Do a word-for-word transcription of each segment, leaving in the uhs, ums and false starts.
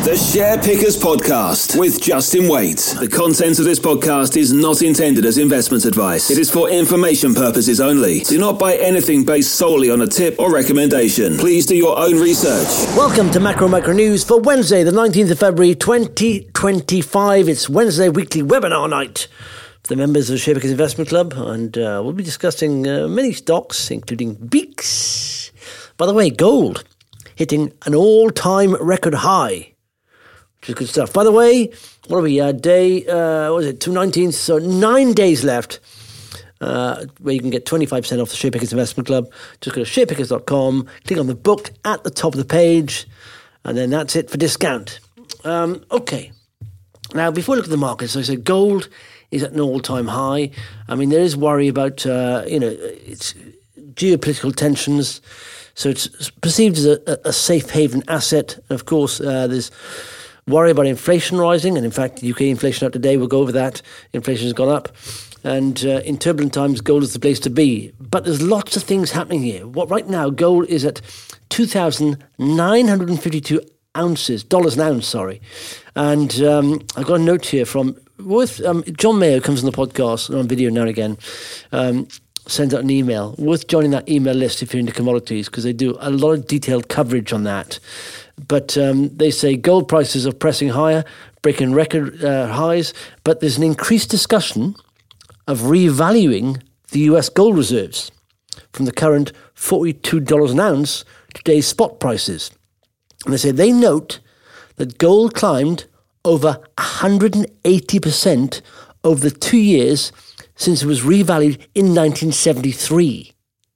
The Share Pickers Podcast with Justin Waite. The content of this podcast is not intended as investment advice. It is for information purposes only. Do not buy anything based solely on a tip or recommendation. Please do your own research. Welcome to Macro Micro News for Wednesday, the nineteenth of February, twenty twenty-five. It's Wednesday weekly webinar night for the members of the Share Pickers Investment Club, and uh, we'll be discussing uh, many stocks, including B E E X. By the way, gold hitting an all-time record high, which is good stuff. By the way, what are we, uh, day, uh, what was it, two nineteenth, so nine days left, uh, where you can get twenty-five percent off the Share Pickers Investment Club. Just go to share pickers dot com, click on the book at the top of the page, and then that's it for discount. Um, okay, now before we look at the markets, so I said gold is at an all-time high. I mean, there is worry about, uh, you know, it's geopolitical tensions, so it's perceived as a, a safe haven asset. And of course, uh, there's worry about inflation rising, and in fact, U K inflation out today, we'll go over that. Inflation has gone up, and uh, in turbulent times, gold is the place to be. But there's lots of things happening here. What right now, gold is at two thousand nine hundred fifty-two ounces, dollars an ounce, sorry. And um, I've got a note here from with um, John Mayo, comes on the podcast and on video now and again. Um, sends out an email. Worth joining that email list if you're into commodities, because they do a lot of detailed coverage on that. But um, they say gold prices are pressing higher, breaking record uh, highs, but there's an increased discussion of revaluing the U S gold reserves from the current forty-two dollars an ounce to today's spot prices. And they say they note that gold climbed over one hundred eighty percent over the two years since it was revalued in nineteen seventy-three.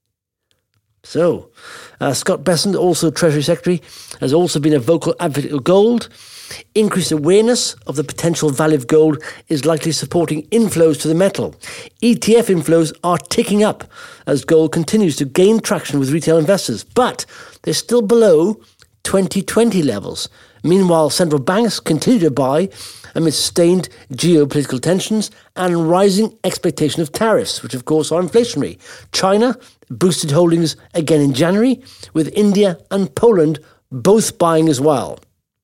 So, uh, Scott Bessent, also Treasury Secretary, has also been a vocal advocate of gold. Increased awareness of the potential value of gold is likely supporting inflows to the metal. E T F inflows are ticking up as gold continues to gain traction with retail investors, but they're still below twenty twenty levels. Meanwhile, central banks continue to buy amid sustained geopolitical tensions and rising expectation of tariffs, which of course are inflationary. China boosted holdings again in January, with India and Poland both buying as well.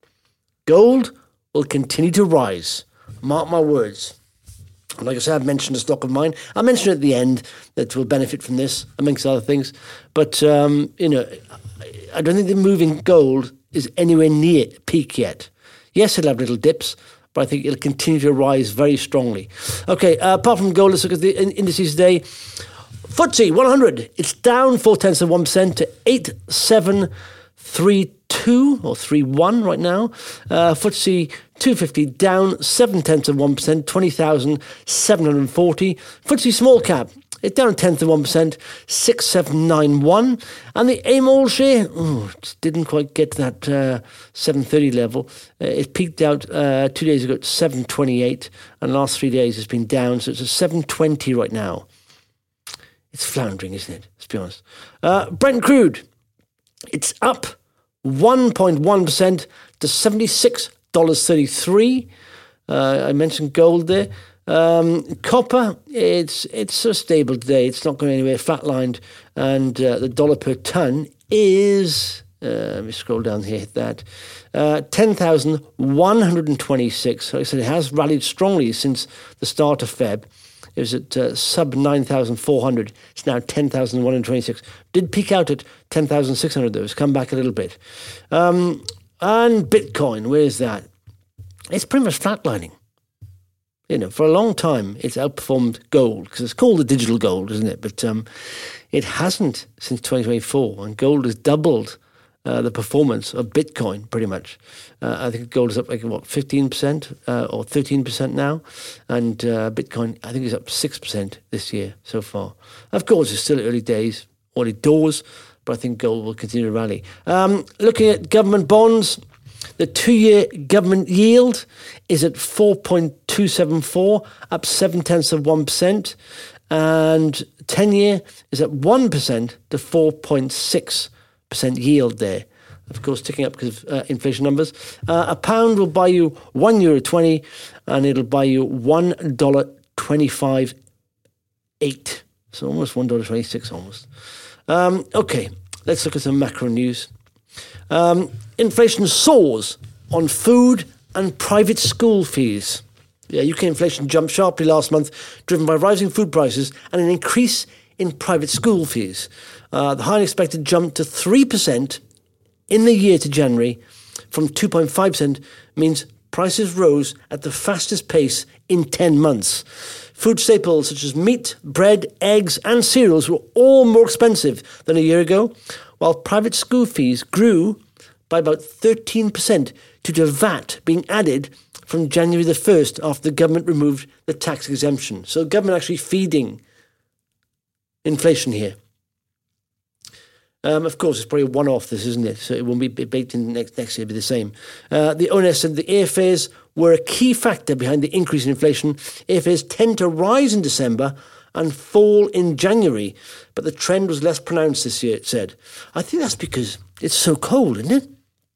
Gold will continue to rise. Mark my words. Like I said, I've mentioned a stock of mine. I'll mention at the end that will benefit from this, amongst other things. But, um, you know, I don't think the move in gold is anywhere near peak yet. Yes, it'll have little dips, but I think it'll continue to rise very strongly. Okay, uh, apart from gold, let's look at the indices today. F T S E one hundred, it's down four tenths of one percent to eight seven three two or three one right now. Uh, F T S E two fifty down seven tenths of one percent, twenty thousand seven hundred forty. F T S E small cap, it's down a tenth of one percent, six seven nine one. And the A M O L share, oh, just didn't quite get to that uh, seven thirty level. Uh, it peaked out uh, two days ago at seven twenty-eight, and the last three days it's been down, so it's at seven twenty right now. It's floundering, isn't it? Let's be honest. Uh, Brent crude, it's up one point one percent to seventy-six dollars thirty-three. Uh, I mentioned gold there. Um, copper, it's it's so stable today. It's not going anywhere, flatlined. And uh, the dollar per ton is, uh, let me scroll down here, hit that, uh, ten thousand one hundred twenty-six. Like I said, it has rallied strongly since the start of Feb. It was at uh, sub nine thousand four hundred. It's now ten thousand one hundred twenty-six. Did peak out at ten thousand six hundred though. It's come back a little bit. Um, and Bitcoin, where is that? It's pretty much flatlining. You know, for a long time, it's outperformed gold, because it's called the digital gold, isn't it? But um, it hasn't since twenty twenty-four, and gold has doubled uh, the performance of Bitcoin, pretty much. Uh, I think gold is up like, what, fifteen percent uh, or thirteen percent now, and uh, Bitcoin, I think, is up six percent this year so far. Of course, it's still early days, early doors, but I think gold will continue to rally. Um, looking at government bonds, the two-year government yield is at four point two seven four, up seven tenths of one percent, and ten-year is at one percent to four point six percent yield there. Of course, ticking up because of uh, inflation numbers. Uh, a pound will buy you one euro twenty, and it'll buy you one dollar twenty-five eight. So almost one dollar twenty-six, almost. Um, okay, let's look at some macro news. Um, inflation soars on food and private school fees. Yeah, U K inflation jumped sharply last month, driven by rising food prices and an increase in private school fees. Uh, the higher expected jump to three percent in the year to January from two point five percent means prices rose at the fastest pace in ten months. Food staples such as meat, bread, eggs and cereals were all more expensive than a year ago, while private school fees grew by about thirteen percent due to V A T being added from January the first after the government removed the tax exemption. So the government actually feeding inflation here. Um, of course, it's probably a one-off, this, isn't it? So it won't be baked in next, next year, it'll be the same. Uh, the O N S said the airfares were a key factor behind the increase in inflation. Airfares tend to rise in December and fall in January, but the trend was less pronounced this year, it said. I think that's because it's so cold, isn't it?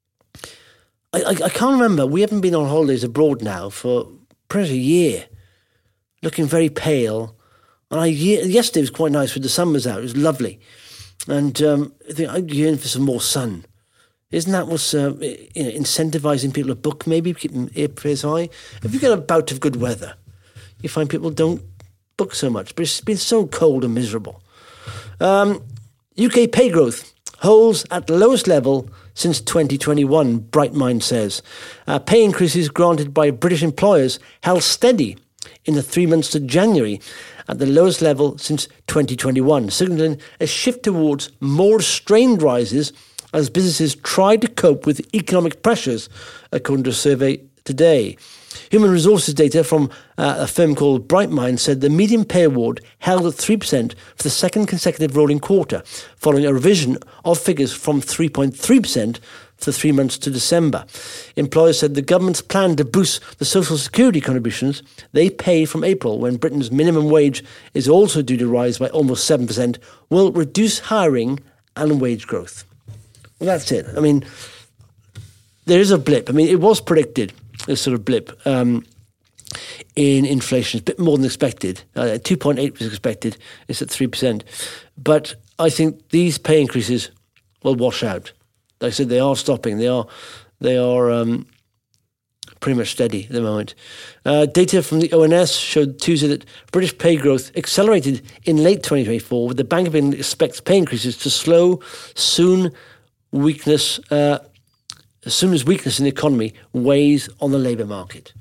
I, I, I can't remember. We haven't been on holidays abroad now for pretty much a year, looking very pale. And I, yesterday was quite nice with the sun was out. It was lovely. And um, I think I'm yearning for some more sun. Isn't that what's uh, you know, incentivising people to book, maybe, keeping airfares high? If you get a bout of good weather, you find people don't book so much. But it's been so cold and miserable. Um, U K pay growth holds at the lowest level since twenty twenty-one, Brightmind says. Uh, pay increases granted by British employers held steady in the three months to January at the lowest level since twenty twenty-one, signalling a shift towards more restrained rises as businesses try to cope with economic pressures, according to a survey today. Human resources data from uh, a firm called Brightmind said the median pay award held at three percent for the second consecutive rolling quarter, following a revision of figures from three point three percent for the three months to December. Employers said the government's plan to boost the social security contributions they pay from April, when Britain's minimum wage is also due to rise by almost seven percent, will reduce hiring and wage growth. Well, that's it. I mean, there is a blip. I mean, it was predicted, this sort of blip um, in inflation. It's a bit more than expected. Uh, two point eight was expected. It's at three percent. But I think these pay increases will wash out. Like I said, they are stopping. They are they are um, pretty much steady at the moment. Uh, data from the O N S showed Tuesday that British pay growth accelerated in late twenty twenty-four, with the Bank of England expects pay increases to slow soon weakness uh, as soon as weakness in the economy weighs on the labour market.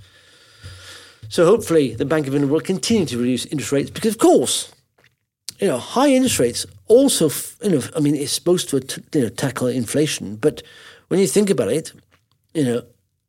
So hopefully the Bank of England will continue to reduce interest rates because, of course, you know, high interest rates also, you know, I mean, it's supposed to you know, tackle inflation, but when you think about it, you know,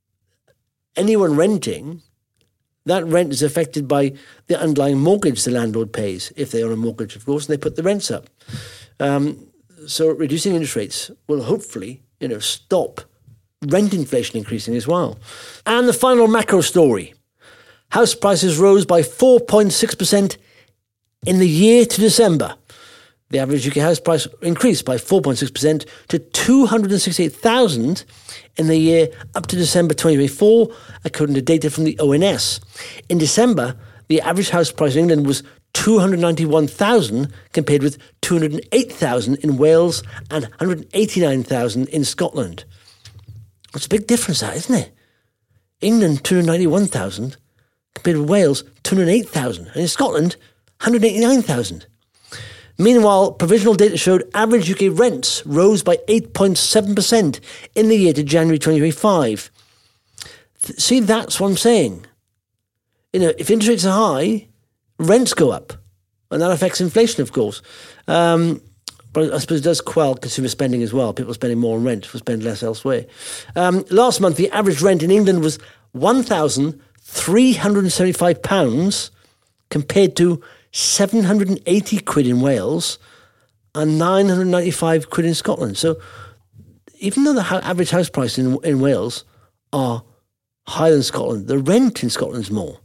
anyone renting, that rent is affected by the underlying mortgage the landlord pays, if they own a mortgage, of course, and they put the rents up. Um, so reducing interest rates will hopefully, you know, stop rent inflation increasing as well. And the final macro story. House prices rose by four point six percent in the year to December. The average U K house price increased by four point six percent to two hundred sixty-eight thousand in the year up to December twenty twenty-four, according to data from the O N S. In December, the average house price in England was two hundred ninety-one thousand compared with two hundred eight thousand in Wales and one hundred eighty-nine thousand in Scotland. It's a big difference, that, isn't it? England, two hundred ninety-one thousand compared with Wales, two hundred eight thousand, and in Scotland, one hundred eighty-nine thousand. Meanwhile, provisional data showed average U K rents rose by eight point seven percent in the year to January twenty twenty-five. See, that's what I'm saying. You know, if interest rates are high, rents go up, and that affects inflation, of course. Um, but I suppose it does quell consumer spending as well. People spending more on rent will spend less elsewhere. Um, last month, the average rent in England was one thousand three hundred seventy-five pounds compared to seven hundred eighty quid in Wales and nine hundred ninety-five quid in Scotland. So even though the average house price in, in Wales are higher than Scotland, the rent in Scotland is more.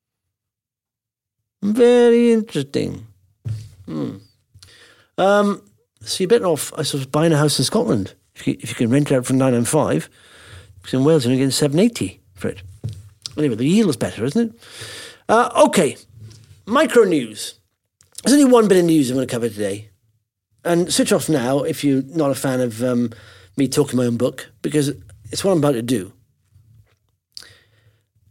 Very interesting. Hmm. Um, so you're better off, I suppose, buying a house in Scotland if you, if you can rent it out for nine ninety-five, because in Wales you're only getting seven eighty for it. Anyway, the yield is better, isn't it? Uh, okay, micro news. There's only one bit of news I'm going to cover today. And switch off now if you're not a fan of um, me talking my own book, because it's what I'm about to do.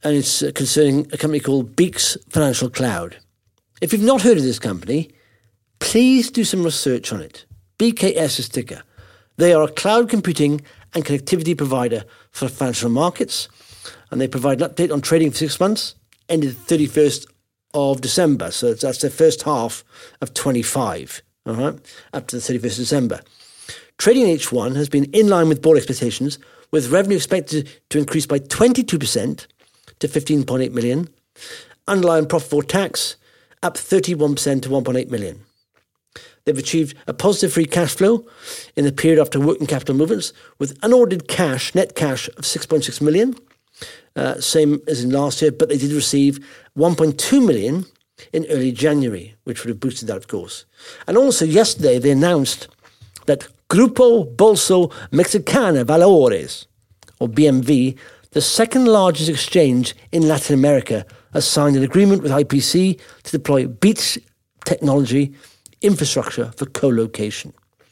and it's uh, concerning a company called Beeks Financial Cloud. If you've not heard of this company, please do some research on it. B K S is ticker. They are a cloud computing and connectivity provider for financial markets, and they provide an update on trading for six months, ended thirty-first of December. So that's their first half of twenty-five, all right, up to the thirty-first of December. Trading in H one has been in line with board expectations, with revenue expected to increase by twenty-two percent to fifteen point eight million. Underlying profit before tax up thirty-one percent to one point eight million. They've achieved a positive free cash flow in the period after working capital movements, with unaudited cash, net cash of six point six million, uh, same as in last year, but they did receive one point two million in early January, which would have boosted that, of course. And also yesterday they announced that Grupo Bolsa Mexicana Valores, or B M V, the second largest exchange in Latin America, has signed an agreement with I P C to deploy Beeks technology infrastructure for co-location.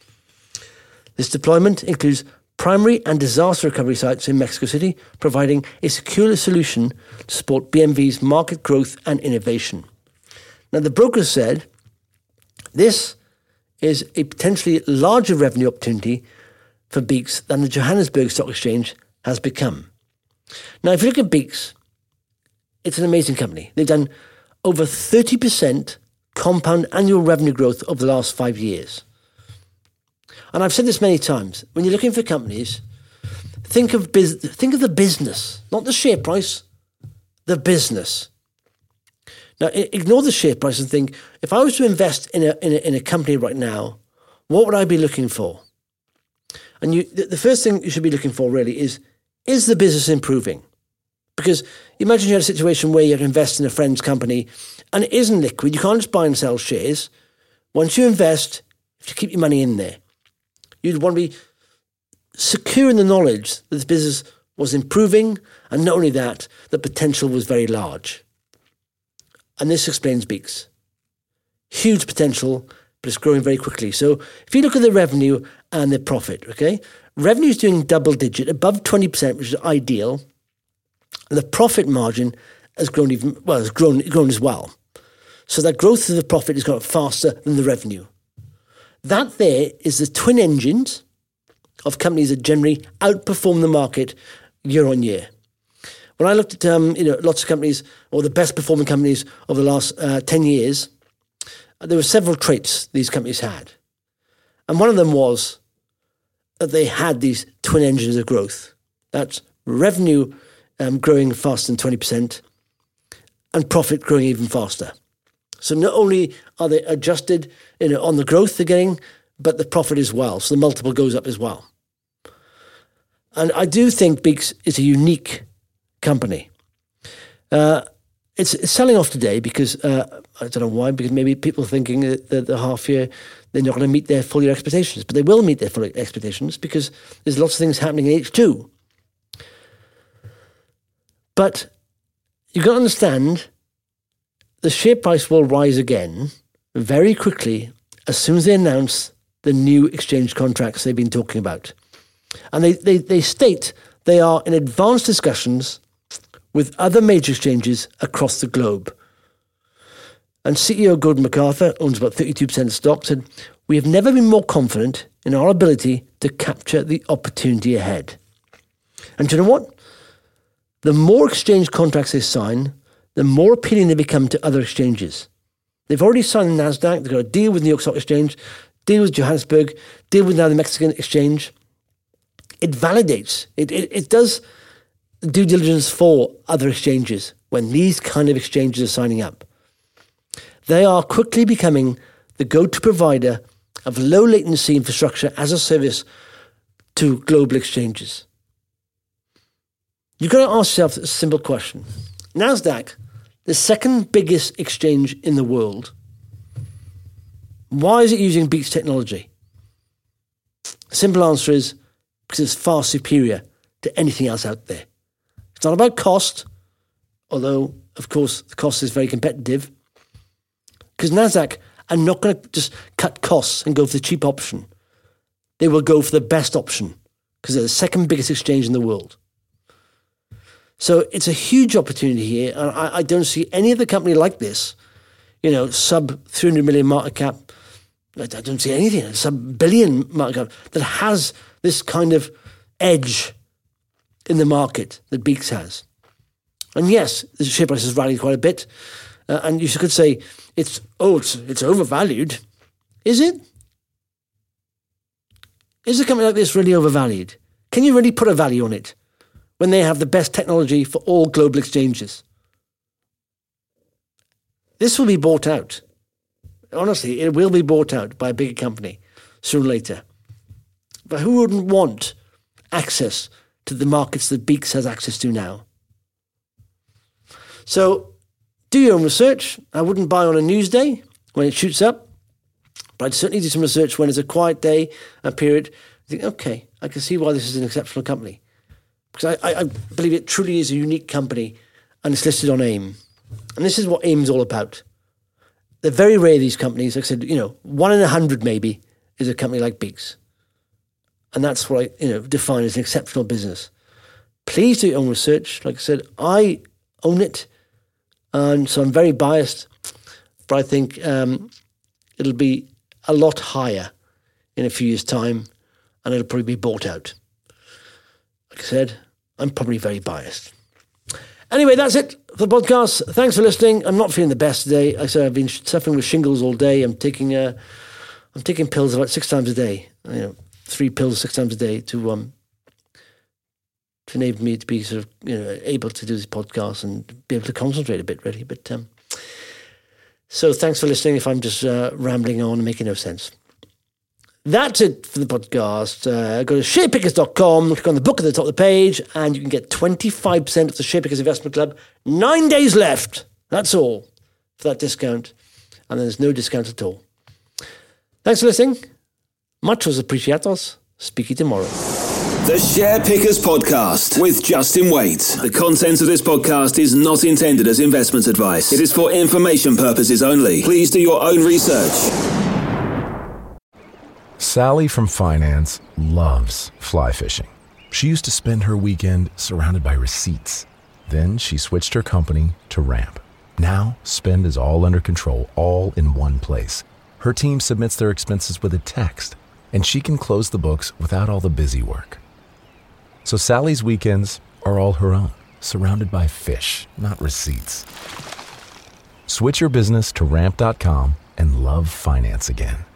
This deployment includes primary and disaster recovery sites in Mexico City, providing a secure solution to support B M V's market growth and innovation. Now, the broker said this is a potentially larger revenue opportunity for Beeks than the Johannesburg Stock Exchange has become. Now, if you look at Beeks, it's an amazing company. They've done over thirty percent compound annual revenue growth over the last five years. And I've said this many times, when you're looking for companies, think of biz- think of the business, not the share price, the business. Now, ignore the share price and think, if I was to invest in a, in a, in a company right now, what would I be looking for? And you, the, the first thing you should be looking for really is, is the business improving? Because imagine you had a situation where you invest in a friend's company and it isn't liquid. You can't just buy and sell shares. Once you invest, if you keep your money in there, you'd want to be secure in the knowledge that the business was improving, and not only that, the potential was very large. And this explains Beeks. Huge potential, but it's growing very quickly. So if you look at the revenue and the profit, okay, revenue is doing double digit, above twenty percent, which is ideal. And the profit margin has grown even, well, has grown, grown as well. So that growth of the profit has gone up faster than the revenue. That there is the twin engines of companies that generally outperform the market year on year. When I looked at um, you know, lots of companies, or the best performing companies over the last uh, ten years, there were several traits these companies had. And one of them was that they had these twin engines of growth. That's revenue um, growing faster than twenty percent and profit growing even faster. So not only are they adjusted you know, on the growth they're getting, but the profit as well. So the multiple goes up as well. And I do think Beeks is a unique company. Uh, it's, it's selling off today because, uh, I don't know why, because maybe people are thinking that the, the half year, they're not going to meet their full year expectations. But they will meet their full year expectations because there's lots of things happening in H two. But you've got to understand, the share price will rise again very quickly as soon as they announce the new exchange contracts they've been talking about. And they, they, they state they are in advanced discussions with other major exchanges across the globe. And C E O Gordon MacArthur, owns about thirty-two percent of stock, said, "We have never been more confident in our ability to capture the opportunity ahead." And do you know what? The more exchange contracts they sign, the more appealing they become to other exchanges. They've already signed the NASDAQ, they've got a deal with New York Stock Exchange, deal with Johannesburg, deal with now the Mexican Exchange. It validates, it, it, it does due diligence for other exchanges when these kind of exchanges are signing up. They are quickly becoming the go-to provider of low latency infrastructure as a service to global exchanges. You've got to ask yourself a simple question. NASDAQ, the second biggest exchange in the world, why is it using Beeks technology? The simple answer is because it's far superior to anything else out there. It's not about cost, although, of course, the cost is very competitive, because NASDAQ are not going to just cut costs and go for the cheap option. They will go for the best option because they're the second biggest exchange in the world. So it's a huge opportunity here, and I, I don't see any other company like this, you know, sub three hundred million market cap. I don't see anything, sub billion market cap, that has this kind of edge in the market that Beeks has. And yes, the share price has rallied quite a bit, uh, and you could say, it's oh, it's, it's overvalued. Is it? Is a company like this really overvalued? Can you really put a value on it when they have the best technology for all global exchanges? This will be bought out. Honestly, it will be bought out by a bigger company sooner or later. But who wouldn't want access to the markets that Beeks has access to now? So do your own research. I wouldn't buy on a news day when it shoots up, but I'd certainly do some research when it's a quiet day, a period. I think, okay, I can see why this is an exceptional company. Because I, I, I believe it truly is a unique company, and it's listed on AIM. And this is what AIM is all about. They're very rare, these companies. Like I said, you know, one in a hundred maybe is a company like Beeks. And that's what I, you know, define as an exceptional business. Please do your own research. Like I said, I own it, and so I'm very biased. But I think um, it'll be a lot higher in a few years' time, and it'll probably be bought out. Like I said, I'm probably very biased. Anyway, that's it for the podcast. Thanks for listening. I'm not feeling the best today. Like I said, I've been suffering with shingles all day. I'm taking uh, I'm taking pills about six times a day. You know, three pills six times a day to um to enable me to be sort of, you know, able to do this podcast and be able to concentrate a bit, really. But um, so thanks for listening. If I'm just uh, rambling on and making no sense. That's it for the podcast. Uh, go to share pickers dot com, click on the book at the top of the page, and you can get twenty-five percent of the SharePickers Investment Club. Nine days left. That's all for that discount. And then there's no discount at all. Thanks for listening. Muchos apreciados. Speak to you tomorrow. The Share Pickers Podcast with Justin Waite. The content of this podcast is not intended as investment advice. It is for information purposes only. Please do your own research. Sally from finance loves fly fishing. She used to spend her weekend surrounded by receipts. Then she switched her company to Ramp. Now, spend is all under control, all in one place. Her team submits their expenses with a text, and she can close the books without all the busy work. So Sally's weekends are all her own, surrounded by fish, not receipts. Switch your business to ramp dot com and love finance again.